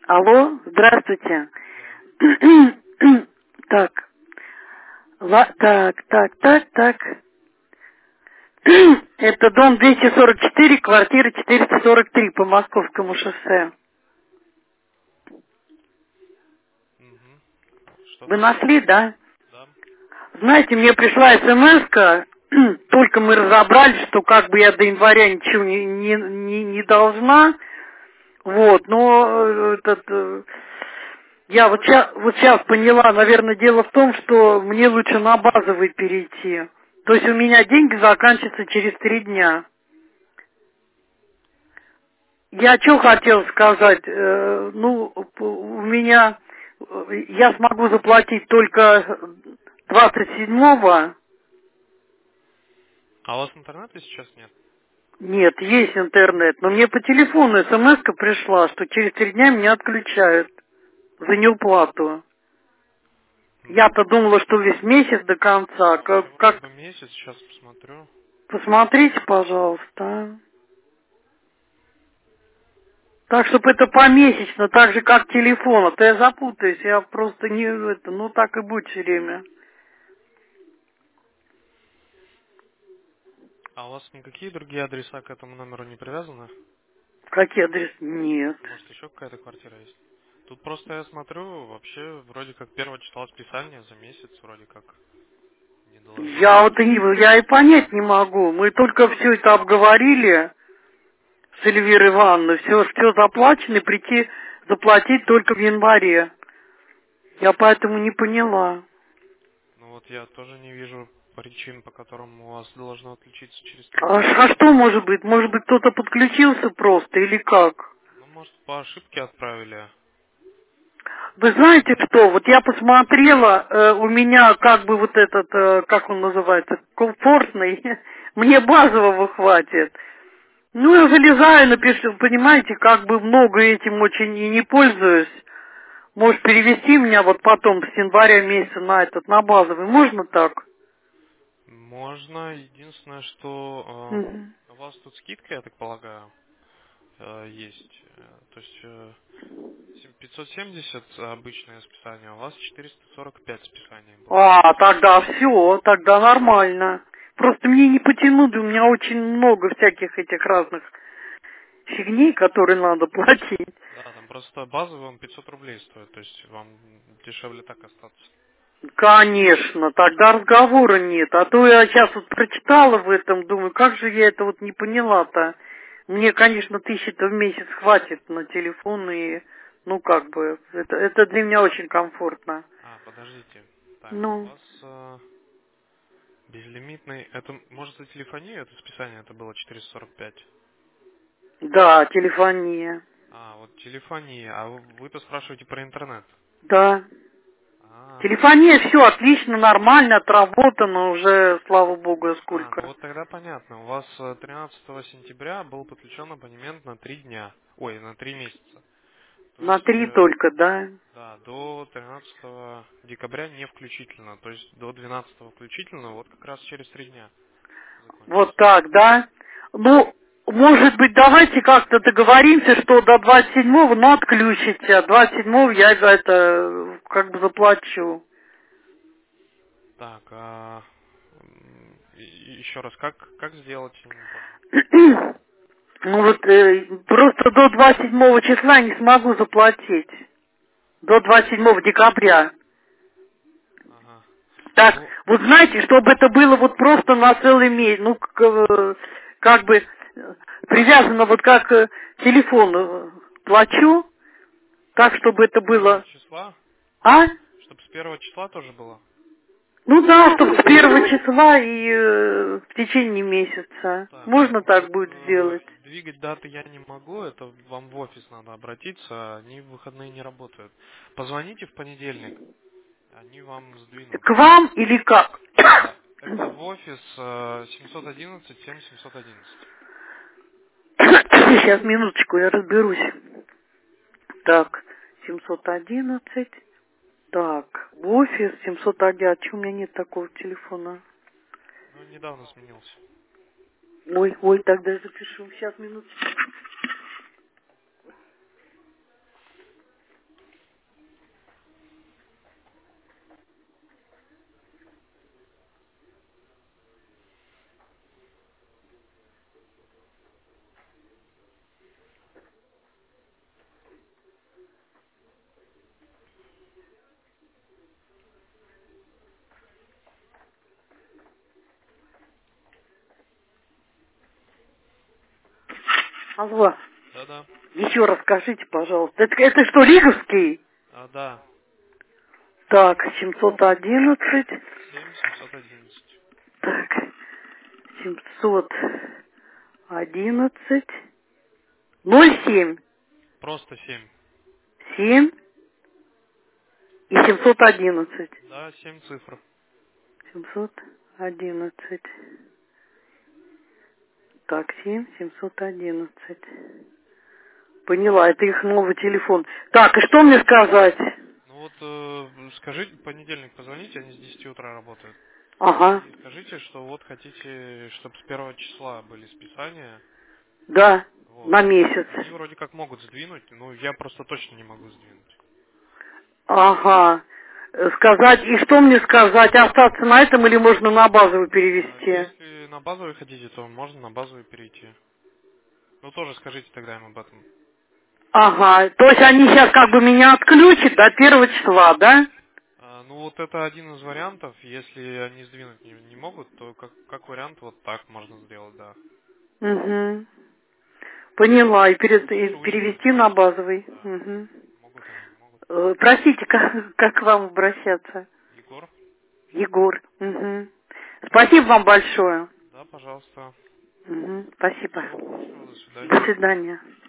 Алло, здравствуйте. Да. Так, так. Это дом 244, квартира 443 по Московскому шоссе. Угу. Что Вы там? нашли, да? Да. Знаете, мне пришла смс-ка, только мы разобрались, что как бы я до января ничего не должна. Вот, но я вот сейчас поняла, наверное, дело в том, что мне лучше на базовый перейти. То есть у меня деньги заканчиваются через 3 дня. Я что хотел сказать, у меня, я смогу заплатить только 27-го. А у вас интернета сейчас нет? Нет, есть интернет, но мне по телефону смс-ка пришла, что через 3 дня меня отключают за неуплату. Я-то думала, что весь месяц до конца. У вас же вроде Как... бы месяц, сейчас посмотрю. Посмотрите, пожалуйста. Так, чтобы это помесячно, так же, как телефон. А то я запутаюсь, я просто не... так и будет все время. А у вас никакие другие адреса к этому номеру не привязаны? Какие адресы? Нет. Может, еще какая-то квартира есть? Тут просто я смотрю, вообще, вроде как 1 числа списания за месяц, вроде как не должно Я быть. вот я и понять не могу. Мы только все это обговорили с Эльвирой Ивановной. Все заплачено, и прийти заплатить только в январе. Я поэтому не поняла. Ну вот я тоже не вижу причин, по которым у вас должно отключиться через 3 А, дня. а что может быть? Может быть, кто-то подключился просто или как? Ну, может, по ошибке отправили. Вы знаете что, вот я посмотрела, у меня как бы вот этот, как он называется, комфортный, мне базового хватит. Ну, я залезаю, напишу, понимаете, как бы много этим очень и не пользуюсь. Может, перевести меня вот потом с января месяца на на базовый, можно так? Можно. Единственное, что Мгм. у вас тут скидка, я так полагаю, есть. То есть 570 обычное списание, а у вас 445 списание было. А, тогда все, тогда нормально. Просто мне не потянуть, у меня очень много всяких этих разных фигней, которые надо платить. Да, там просто базовый он 500 рублей стоит, то есть вам дешевле так остаться. Конечно, тогда разговора нет. А то я сейчас вот прочитала в этом, думаю, как же я это вот не поняла-то. Мне, конечно, 1000-то в месяц хватит на телефон и, как бы, это для меня очень комфортно. Подождите. Так, у Ну, вас безлимитный, это может за телефонию, это списание, это было 445. да, телефония. Вот телефония, а вы-то спрашиваете про интернет. Да. А, Телефония, все отлично, нормально, отработано уже, слава богу, ну сколько. вот тогда понятно. У вас 13 сентября был подключен абонемент на 3 дня. Ой, на 3 месяца. То На есть, 3 только, да. да, до 13 декабря не включительно. То есть до 12 включительно, вот как раз через 3 дня Вот закончится. так, да? Ну, может быть, давайте как-то договоримся, что до 27-го, отключите, а 27-го я за это как бы заплачу. Так, еще раз, как сделать, я не понял. Ну вот, просто до 27 числа не смогу заплатить. До 27 декабря. Ага. Так, Ну, вот знаете, чтобы это было вот просто на целый месяц, как бы привязано вот как телефон плачу, так, чтобы это с первого было... числа, А? чтобы с 1 числа тоже было. Ну да, чтобы с 1 числа и в течение месяца. Так, Можно ну так вот будет сделать? двигать даты я не могу, это вам в офис надо обратиться, они в выходные не работают. Позвоните в понедельник, они вам сдвинут. К вам или как? Это в офис 711 7711. Сейчас, минуточку, я разберусь. Так, 711. Так, в офис 701. А чего у меня нет такого телефона? Ну, недавно сменился. Ой, тогда я запишу. Сейчас, минуточку. Алло. Да-да. Еще раз скажите, пожалуйста. Это что, Лиговский? Да. Так, 711. 711. Так, 711. 07. Просто 7. 7 и 711. Да, 7 цифр. 711. Так, 711. Поняла, это их новый телефон. Так, и что мне сказать? Ну вот, скажите, в понедельник позвоните, они с 10 утра работают. Ага, И скажите, что вот хотите, чтобы с 1 числа были списания. да, Вот. на месяц. Они вроде как могут сдвинуть, но я просто точно не могу сдвинуть. Ага. Сказать, и что мне сказать? Остаться на этом или можно на базовый перевести? Если на базовый хотите, то можно на базовый перейти. Ну тоже скажите тогда им об этом. Ага, то есть они сейчас как бы меня отключат до 1 числа, да? Ну вот это один из вариантов. Если они сдвинуть не могут, то как вариант вот так можно сделать, да. Угу. Поняла, и Тоже вышлют. перевести на базовый. Да. Угу. Могут они, не могут. Простите, как к вам обращаться? Егор? Егор. Угу. Спасибо вам большое. Да, пожалуйста. Угу. Спасибо. Всего хорошего, до До свидания. свидания.